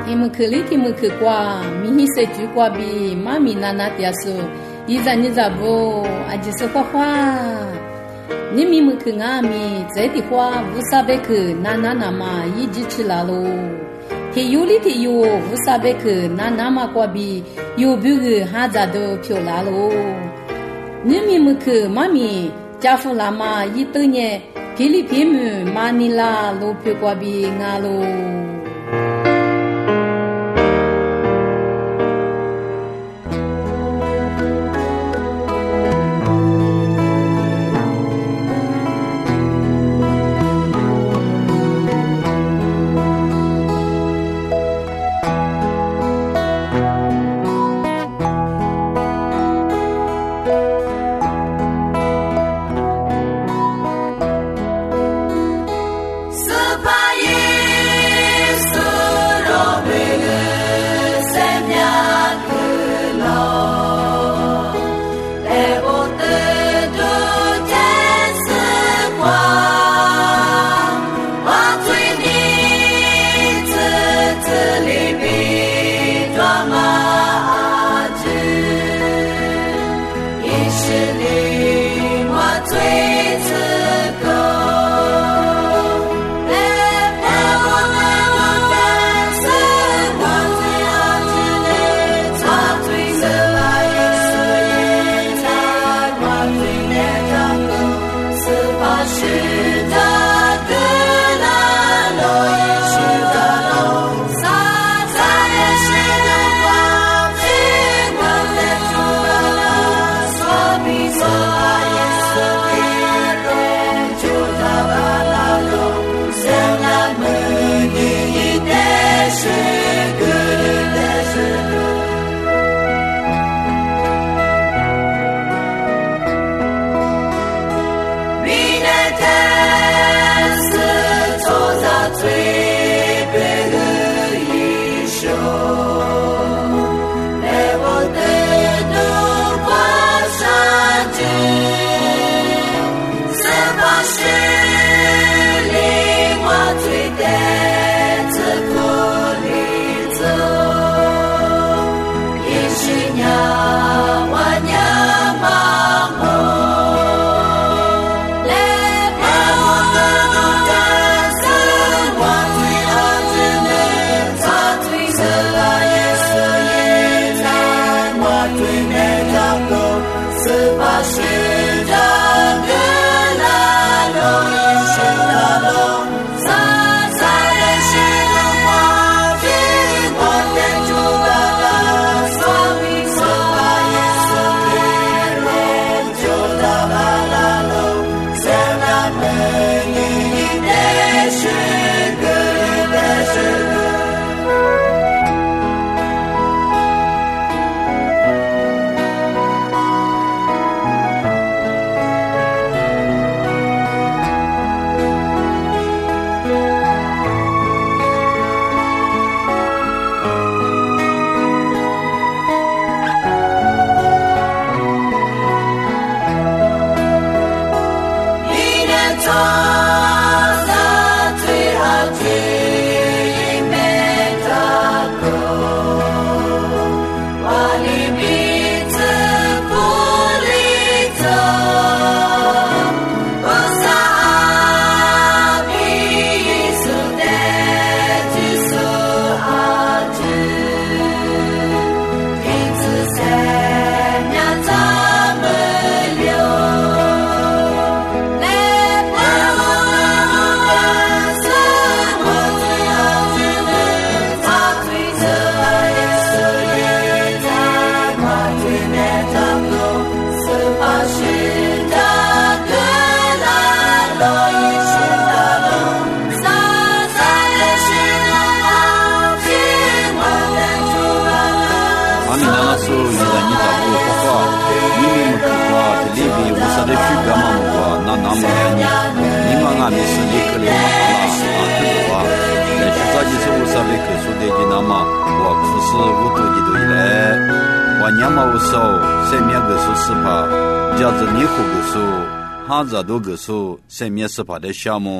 imuklikwa mihise jukwa bi mami nana tiasu izanizabu ajisokwa nimi mukngami zedihwa vusabek nana nama yijichilalo heyuli tiyu vusabek nana makwabi yubugu hazado pyolalo nimi muk mami jafulama yitunye Philippines Manila lo pyokwabi ngalo 哈扎多个数，生命司法的项目，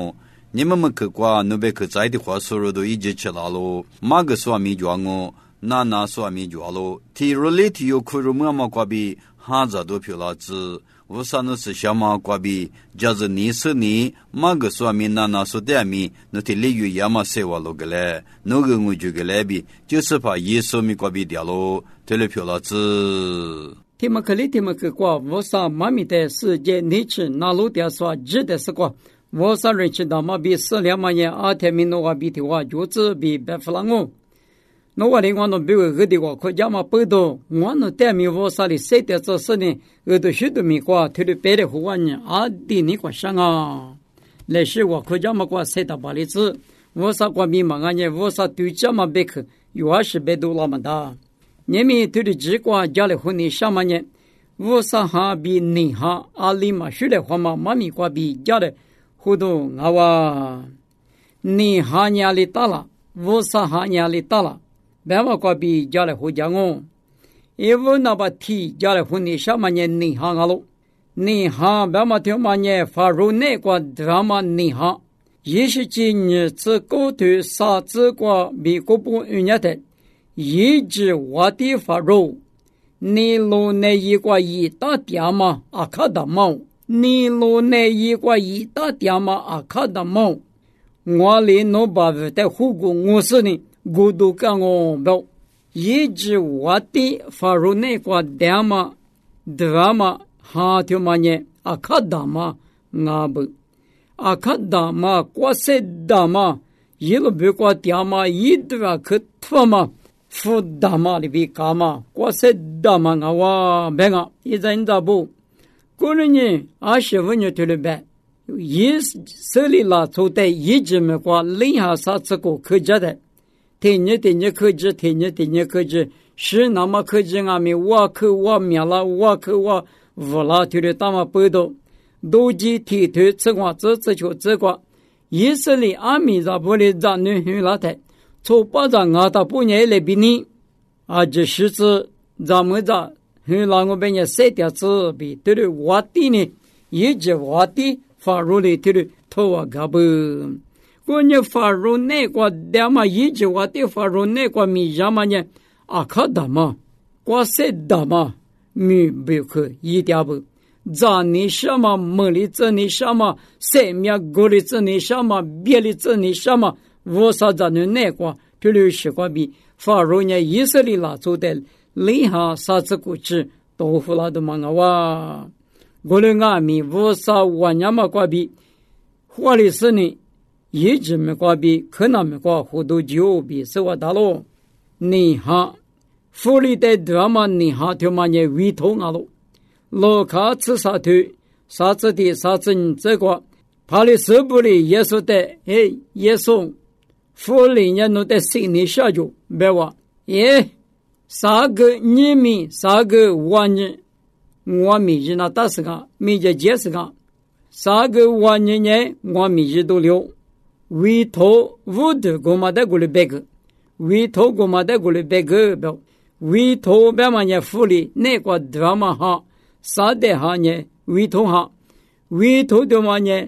你们们去qua no be去在的话说了都一直吃了咯，马个说米装哦，那说米装咯，提 relate 有可能么过比哈着都票了子。我上那是小马瓜比，就是你是你，马个说明那说的米，那提利于亚马塞瓦罗个嘞，那个我就个来比，就是把耶稣米瓜比掉喽，对了票了子。 提么克里提么克瓜，我上妈咪的世界你去那路点说值的是瓜，我上人去到嘛比4-2万年阿天米诺瓦比的话，就是比白弗朗哦。那我另外那比个的话，可家嘛不多，我那带米我啥里谁的这事呢？都许多米瓜，他的别的户外呢，阿弟你瓜上啊，来是我可家嘛瓜谁的巴里子，我啥瓜米嘛俺呢，我啥对家嘛别去，有20倍多那么大，你们对的只瓜家里婚礼上嘛呢，我啥哈比你哈阿里嘛许的话嘛，妈咪瓜比家的互动啊哇，你哈压力大了，我啥哈压力大了。白马瓜比家来回家哦，因为那把提家来婚礼上嘛年你行啊喽，你行白马条嘛年发入那瓜drama嘛你行，也是今日自高头啥子瓜比国不人家的，一直我的发入，你路那一瓜一大点嘛阿卡达毛，你路那一瓜一大点嘛阿卡达毛，我里诺巴维的护国我是呢。古都干我不，一直我的发入那个drama哈条嘛呢？阿卡达嘛阿不，阿卡达嘛过些达嘛，一路别个drama一段可拖嘛，负达嘛里边干嘛？过些达嘛阿哇别个一阵咋不？个人呢，25年对了呗，一手里拿出的一直没过，另下啥子个可家的。天热科技，天热科技，是那么科技俺们我口我面了，我口我无了，就得大嘛报道，都记提头这块这球这块，以色列俺们在不里在女女那台，从巴掌俺到半夜来比你，啊这是指咱们在女那我边也晒点子比对了我的呢，一直我的发入里对了头啊个不。我呢发入那个的嘛，一直我的发入那个米家嘛呢，阿卡达嘛，我谁的嘛，米不可一点不，咱你什么没里这你什么，谁面过里这你什么，别里这你什么，我啥咱的那个，这里是个比发入呢以色列拉走的，另下啥子过去都付了的嘛哇，我的阿米我啥我娘嘛个比，或者是呢。一直没挂比，可能没挂糊涂就比是我大喽。你哈，福利的drama嘛，你哈条嘛也胃痛啊喽。老卡吃啥头，啥子的啥子你这个，怕你手不里也说的，哎，也说，福利人弄的心里下就别话，耶，啥个你们啥个我呢？我们人那大事个，没这解释个，啥个我呢？我们人都了。为头无的我们的过来别个，为头我们的过来别个不，为头别嘛呢福利那个drama哈，啥的哈呢为头哈，为头的嘛呢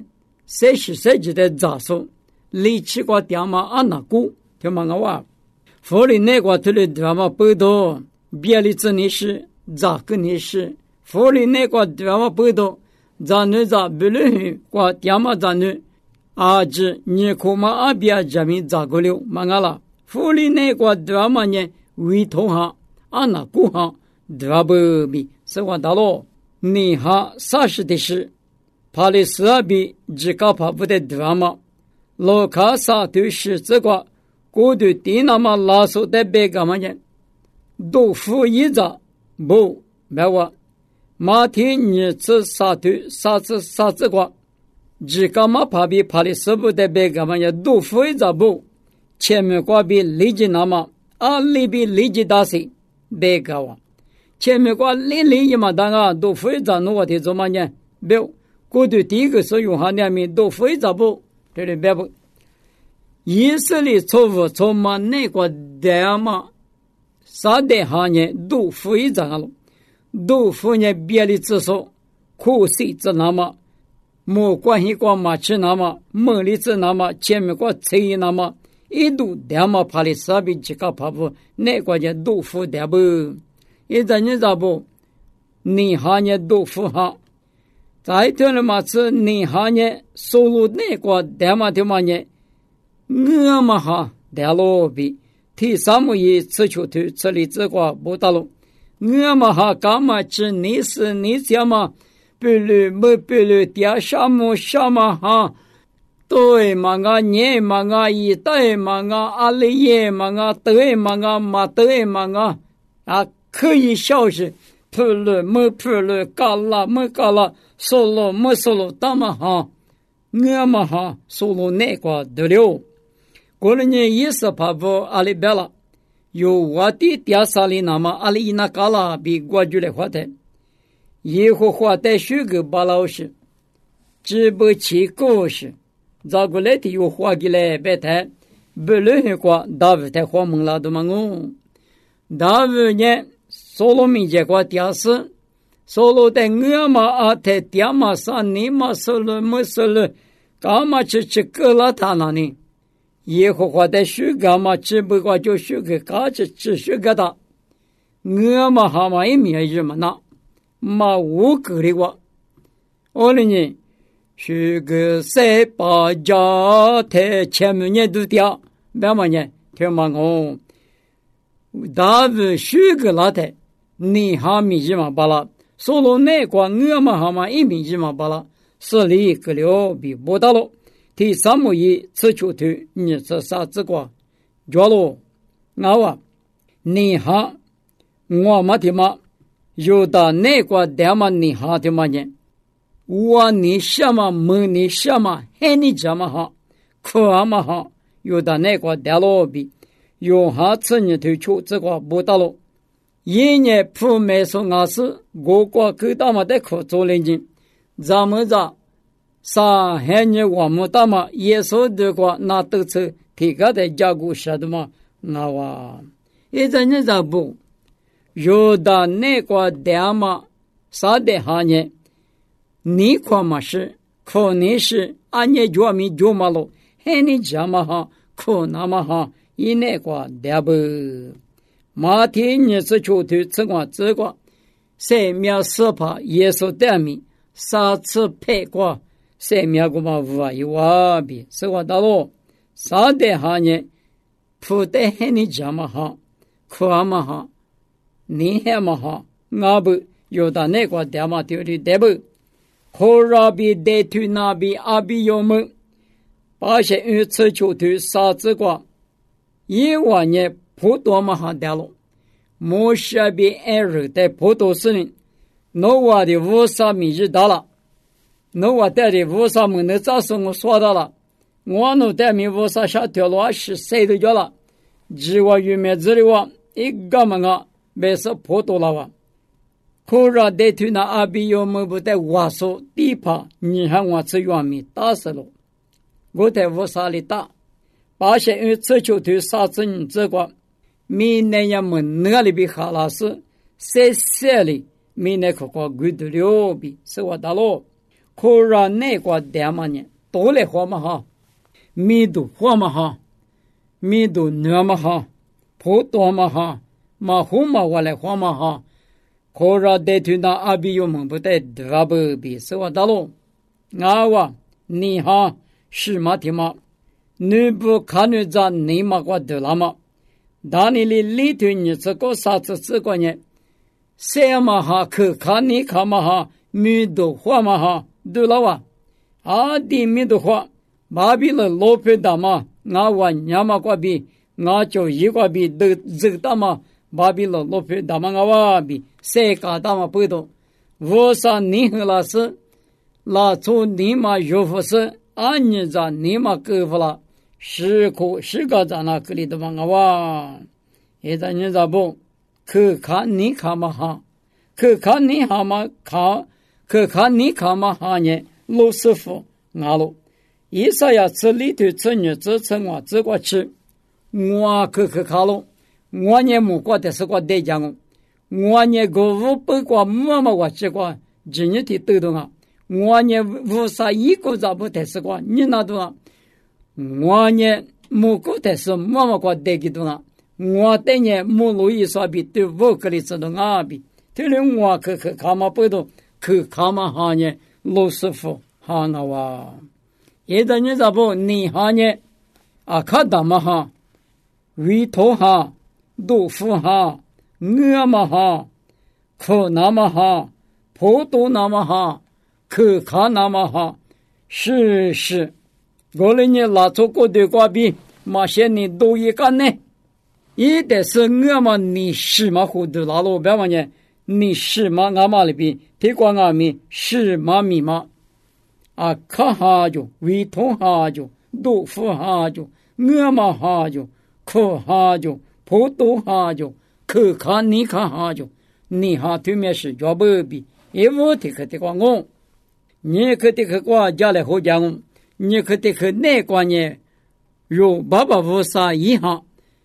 30的杂数，离奇个点嘛安那股，听嘛我话，福利那个头的drama不多，别里子你是咋个你是，福利那个drama不多，咱那咋不能个点嘛咱那。आज निकोमा आबिया जमी जागोल्यो मंगाला फुली ने को द्रामा ने विथो हा आना कुहा द्राबी सवादालो निहा साशदिश पालिसबी जिकापा बुदे द्रामा लोका सातुश जगवा कोदु दिनामा लासो दे बेगामाने दो फुयिजा बो मेवा माथि निच सातु साजगवा只干嘛怕比怕的舍不得别干嘛呀？都非咋不？前面挂比理解那么，啊里比理解大些，别干哇。前面挂理解嘛，当然都非咋弄我的做嘛呢？别，过去第一个是用下两面都非咋不？这里别不。以色列错误从嘛那个的嘛，啥的行业都非咋了？都非呢别的至少可惜这那么。 莫关系过马吃那么梦里子那么前面过吹那么一度点么怕的傻逼几个怕不那个叫豆腐点不一在你咋不你哈呢豆腐哈在天了嘛吃你哈呢收入那个点么的嘛呢我嘛哈点了比第三么一吃球头吃里这个不打了我嘛哈干嘛吃你是你家嘛不了没不了点什么哈对嘛啊你嘛啊一对嘛啊阿里耶嘛啊对嘛啊嘛对嘛啊可以消失不了没不了干了没干了收了没收了大嘛哈我嘛哈收了那个得了过了年也是怕不阿里别了有我的点啥里那么阿里那干了比过去的话的以后话的许个巴老师只不起故事咋个来的有话给来别谈不论过大卫的话蒙拉的嘛我大卫呢所罗门结果点是所罗的我嘛啊的点嘛上你嘛收了没收了干嘛去个了他那呢以后话的许个嘛只不过就许个嘎子只许个的我嘛哈嘛一面日嘛那嘛无个的话我呢许个塞巴家的前面年都掉别嘛呢听嘛我大卫许个拉的你哈米日嘛巴拉所罗那个我嘛哈嘛一米日嘛巴拉是里个了比不到了第三么一吃球头你这啥子个着了我你哈我嘛的嘛有的那个点嘛你哈的嘛呢我你什么问你什么喊你怎么哈可嘛哈有的那个点了比有哈吃你头球这个不到了一年不没说我是我国各大嘛的可做人精怎么着啥喊你我们大嘛耶稣的话那都是提高的加固啥的嘛我一阵你咋不有的那个点嘛啥的哈呢你看嘛是可能是按你做米做嘛了喊你怎么哈可那么哈一那个点不马天你是出头这个三秒四怕耶稣的米啥次配过三秒个嘛无啊有啊比是我到了啥的哈呢不得喊你怎么哈可嘛哈你还嘛哈我不有的那个点嘛丢的对不可拉比得去那比阿比有么把些鱼吃球头啥子个一万年不多嘛哈掉了莫下比二的不多是人诺瓦的50米日到了诺瓦带的50米的早上我说到了我弄带米50下掉了14的掉了只我鱼面子的话一个嘛个没是不多了哇可拉得去那阿比有么不带我说地怕你喊我吃圆米打死了我在50里打把些鱼吃球头啥子你这个明年也么那里比哈拉斯谢里明年可个贵的了比是我打了可让那个点嘛呢多来花嘛哈米都花嘛哈米都牛嘛哈普多嘛哈马虎嘛我来花嘛哈可让得去那阿比有么不带对不比是我打了我你哈是嘛的嘛你不看你在你嘛个得了嘛当你里头你这个啥子这个呢谁嘛哈可看你看嘛哈米都花嘛哈对了哇阿弟米都花马比了老皮的嘛我娘嘛个比我就一个比都这个嘛马比了老皮的嘛我比谁个的嘛不懂我说你和老师拉出你嘛有福是按你在你嘛够不了10个在那个里的嘛我也在你这不可看你看嘛哈可看你哈嘛看可看你看嘛哈呢老师傅了以上要吃里头吃你吃我这个吃我可看了我呢木瓜的是个得奖我呢个500个妈妈我这个今年的都懂我呢无啥一个咋不得是过，你那多了，我呢木个得是妈妈过得几多了，我的呢木路一说比对我个里知道啊比，对了我去看嘛不多，去看嘛哈呢老师傅哈那哇，现在你咋不你哈呢啊看到嘛哈，鱼头哈，豆腐哈，鹅嘛哈，可那么哈，葡萄那么哈。可看那么哈，是，我来你拉出过的瓜比，马些你都一干呢，一的是我嘛你是嘛糊涂拉路别嘛呢，你是嘛俺嘛里边，提过俺们是嘛米嘛，啊看哈就，味同哈就，豆腐哈就，我嘛哈就，可哈就，葡萄哈就，可看你看哈就，你哈对面是叫不比，一无提可提过我。你可得去过家来好讲，你可得去那关呢？有爸爸无啥遗憾，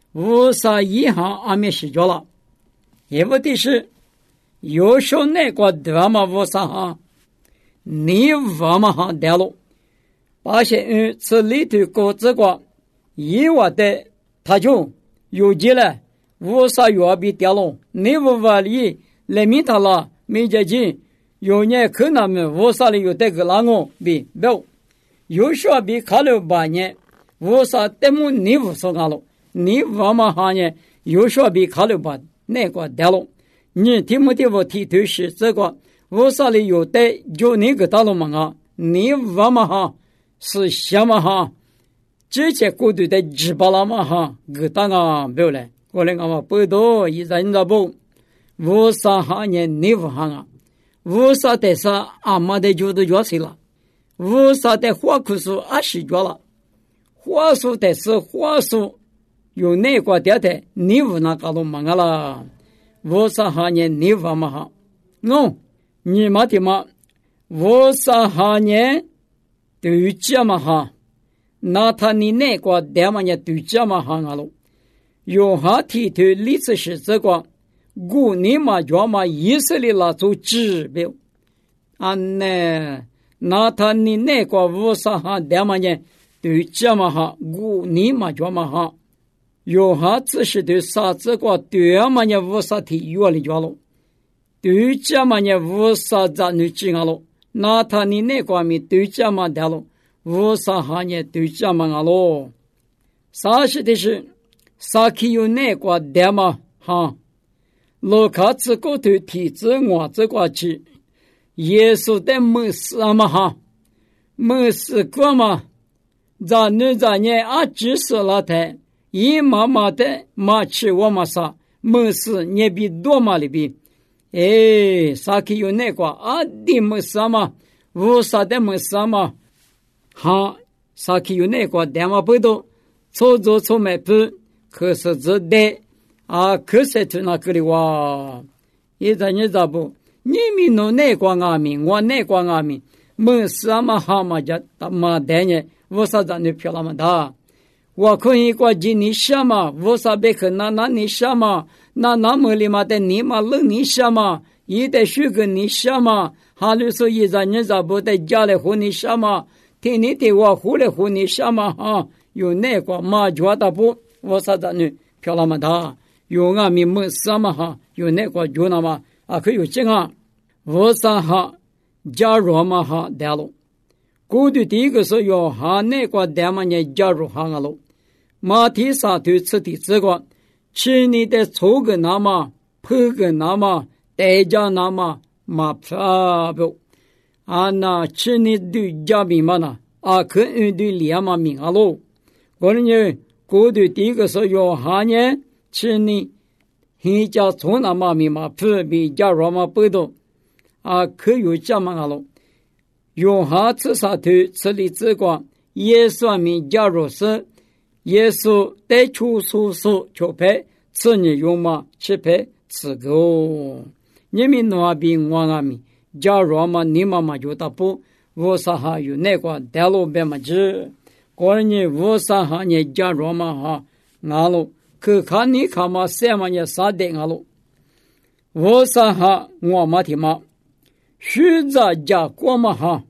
俺们是着了。也不的是，有时候那个对嘛无啥哈，你我嘛哈得了。把些这里头搞这个，以外的他就有劲了，无啥药比掉了，你无法里来明他了，没接近。有年可能们无啥里有这个啷个比不，有时候比看了半年，无啥得么你无所干了，你我们行业有时候比看了半那个得了，你听不听我提头是这个无啥里有的就那个大了嘛啊，你我们哈是什么哈，这些国队的几百了嘛哈，个大啊不来，过来我们不多一人咋不，无啥行业你无行啊。无啥的啥阿妈的就都脚谁了，无啥的花苦树阿是脚了，花树的是花树，有那个的你无那个路忙了，无啥行业你无嘛哈，你嘛的嘛，无啥行业对家嘛哈，那他你那个的嘛也对家嘛哈了，有哈提头历史是这个。古你嘛叫嘛以色列拉走指标，安呢？那他你那个无啥哈的嘛呢？对这嘛哈，古你嘛叫嘛哈，有哈只是对啥这个对嘛呢？无啥体育里叫了，对这嘛呢？无啥咱女进啊了，那他你那个咪对这嘛的了，无啥哈呢？对这嘛啊了，啥是的是啥去有那个的嘛哈？罗卡这个头体质我这个去，耶稣的没事嘛哈，没事过嘛，咱年啊只是了的，一妈妈的妈吃我嘛啥，没事你比多嘛里比，啥去有那个啊的没事嘛，无啥的没事嘛，哈，啥去有那个电话不多，错没不，可是这的。啊，可是去那个里哇！现在你咋不？你们弄那个阿米，我那个阿米，没事嘛哈嘛家他妈的呢，我啥子你漂亮嘛的？我可以过去你什么？我啥别去那你什么？那么里嘛的你嘛冷你什么？一得学个你什么？哈律说现在你咋不在家里和你什么？听你的我回来和你什么哈？有那个嘛觉得不？我啥子你漂亮嘛的？有俺们没什么哈，有那个有那么啊，可以有这个，我啥哈，加入嘛哈得了。过去第一个是要哈那个得嘛呢加入哈了，马蹄上头吃的这个，吃你的臭个那么，破个那么，代价那么，马票不，啊那吃你对家民嘛呢，啊可对两嘛民啊喽。过去第一个是要哈呢。吃你，人家从那嘛咪嘛普比加罗嘛不多，啊可有这么个了，用哈吃啥头吃里这个，也算命加入是，也是带出叔就陪吃你用嘛吃陪吃个，你们那边我那边加入嘛你妈妈就打不，我啥哈有那个带路别嘛吃，过年我啥哈你加入嘛哈，俺喽。可看你看嘛，什么也啥的啊喽？我啥哈我嘛的嘛，学着家过嘛哈，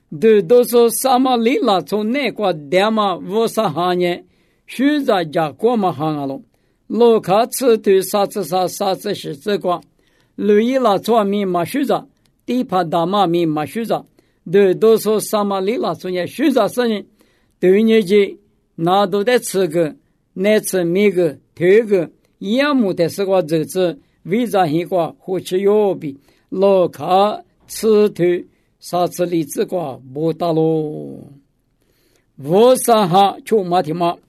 de doso sama lila tsone kwa dama vosa hanye shuza ja koma hangalo lo ka tsu tu sa tsu sa sa tsu shi tsu kwa lu yi la tsua mi ma shuza di pa dama mi ma shuza de doso sama lila tsone shuza sanye de nye ji na do de tsu ge ne tsu mi ge te ge yamu de se kwa zhe zhe vi za hi kwa hu chi yo bi lo ka tsu tu sa tsu li tsu kwa bo ta lo wo sa ha chu ma ti ma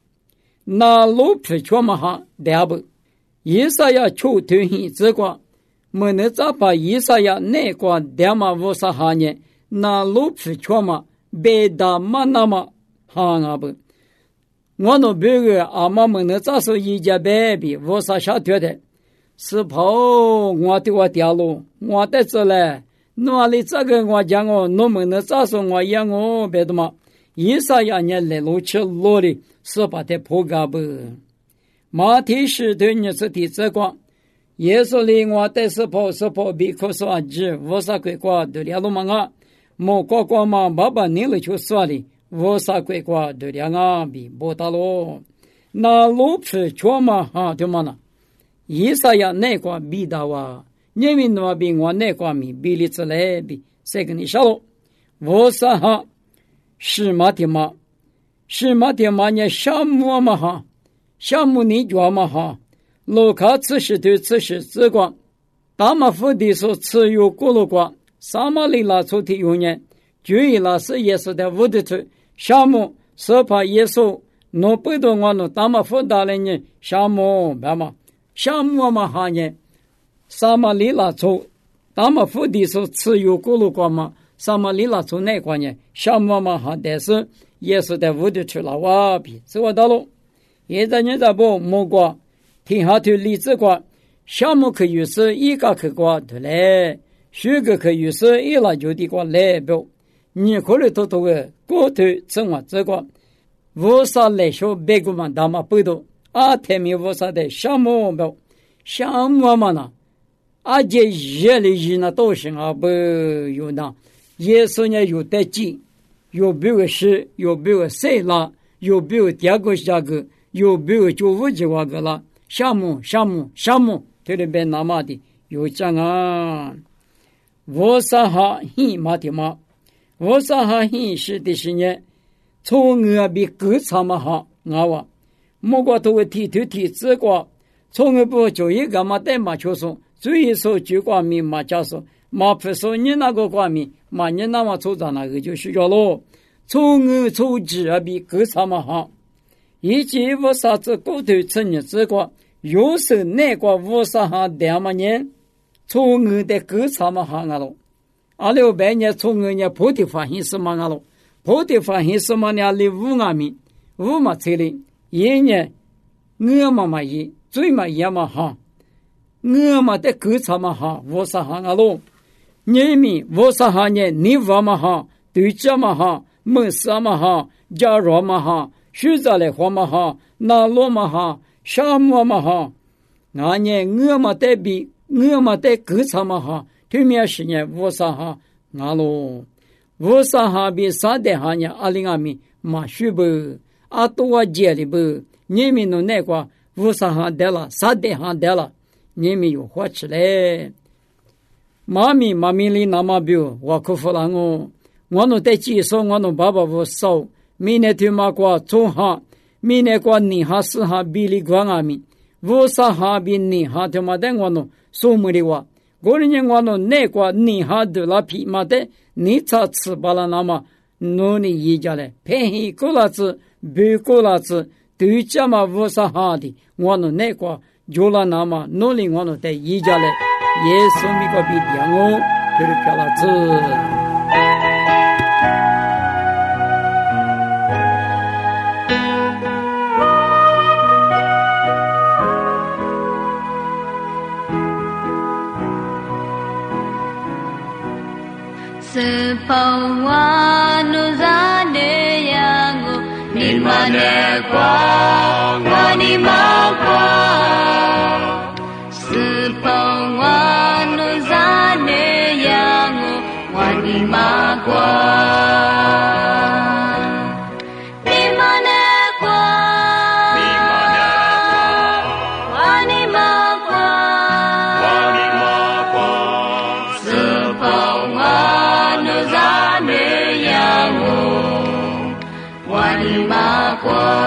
na lu phi chu ma ha de bu yi sa ya chu tu hi tsu kwa mo ne za pa yi sa ya ne kwa de ma wo sa ha nye na lu phi chu ma be da ma na ma ha nga bu我那别个阿妈们那早说一家baby，我啥小腿的，是跑我的我掉了，我在这嘞，哪里这个我讲我，我们那早说我养我别的嘛，一啥样年来路吃路的，是把它破嘎不？马蹄是对你是第这个，耶稣里我在是跑比可说阿姐，我啥鬼瓜对了路嘛啊，莫瓜瓜嘛，爸爸你了就说的。我啥鬼瓜对两个比不大咯，那路皮全嘛哈对嘛呢？一啥呀那瓜比大哇，因为那比我那瓜米比例之类比，谁跟你说咯？我啥哈是嘛的嘛？是嘛的嘛？你项目嘛哈？项目你做嘛哈？路卡此时对此时之光，大马府的说持有过路光，萨马里拉出的有年，注意了是也是在屋的处。项目是怕耶稣诺不到我诺大马福达了呢项目白嘛项目嘛哈呢萨马里拉州大马福的是持有过路过嘛萨马里拉州那块呢项目嘛哈但是耶稣在屋里去了哇比是我到了现在你在不莫过听下头例子过项目可以是一个可过对嘞许个可以是一拉就的过来不你可能偷偷的过头生活这个我啥来说别个嘛大嘛不多啊天明我啥的项目不项目嘛呢啊这热里热那都是啊不有那耶稣呢有得劲有别个事有别个谁啦有别个第二个下个有别个就五几万个啦项目这里边那么的有讲啊我啥哈嘿嘛的嘛我啥哈hin是的是呢，从我比各场嘛哈，我莫过头提这个，从我不就一个嘛带嘛就说，最说就光明嘛假说，嘛不说你那个光明，嘛你那么做着那个就需要咯，从我从这比各场嘛哈，以及我啥子过头成日这个，有时那个我啥哈两嘛年，从我的各场嘛哈咯。600年从我呢破的发现什么了？破的发现什么呢？里5米，5嘛这里，一年我嘛一，最嘛也嘛哈，我嘛的各场嘛哈，我啥哈了？你们我啥哈呢？你我嘛哈，对家嘛哈，门啥嘛哈，家罗嘛哈，徐家来话嘛哈，那罗嘛哈，沙漠嘛哈，俺呢我嘛的比我嘛的各场嘛哈。对面是呢，我啥哈俺咯，我啥哈比啥的哈呢？阿里阿米马须不阿多接里不，你们弄那个我啥哈得了，啥的哈得了，你们有活起来。妈咪里那么表，我可服了我弄在介绍我弄爸爸我少，明年对嘛过中哈，明年过你哈四哈比例过阿米，我啥哈比你哈对嘛的我弄数目的话。过年我弄那个你哈的拉皮嘛的，你咋吃饱了那么努力一家嘞？便宜过了子，别过了子，对家嘛无啥好的，我弄那个就了那么努力我弄在一家嘞，也是米个比点我，就是漂了子。 Sepawanuzaneyangu nilmanekwa wanimakwa Sepawanuzaneyangu wani 尼玛瓜，尼玛那瓜，瓦尼玛瓜，斯泡瓦努扎内亚姆，瓦尼玛瓜。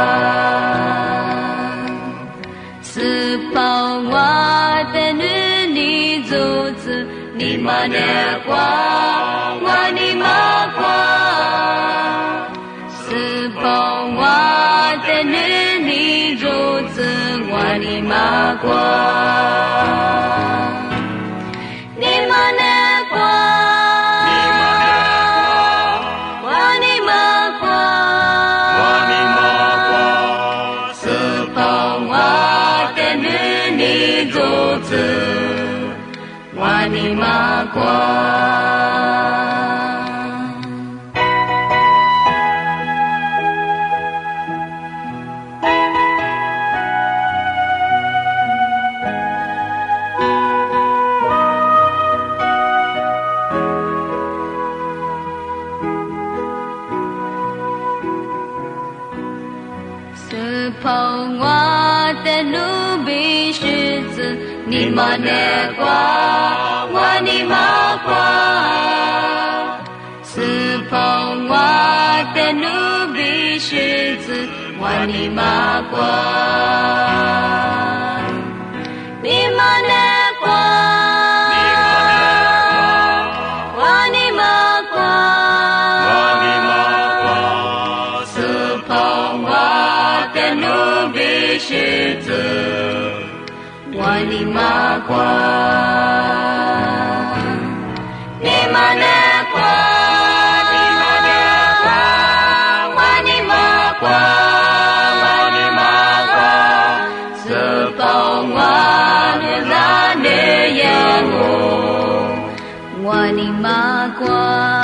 尼玛那瓜，瓦尼玛瓜，斯泡瓦的女尼如子，瓦尼玛瓜，尼玛那瓜，瓦尼玛瓜，斯泡瓦的女尼如子。瓦尼玛瓜，斯泡瓦的努比狮子，尼玛那瓜。瓦尼玛瓜，斯泡瓦的努比狮子，瓦尼玛瓜，尼玛那瓜，瓦尼玛瓜，斯泡瓦的努比狮子，瓦尼玛瓜。尼玛那瓜，尼玛那瓜，瓦尼玛瓜，瓦尼玛瓜，斯泡瓦努扎内亚姆，瓦尼玛瓜。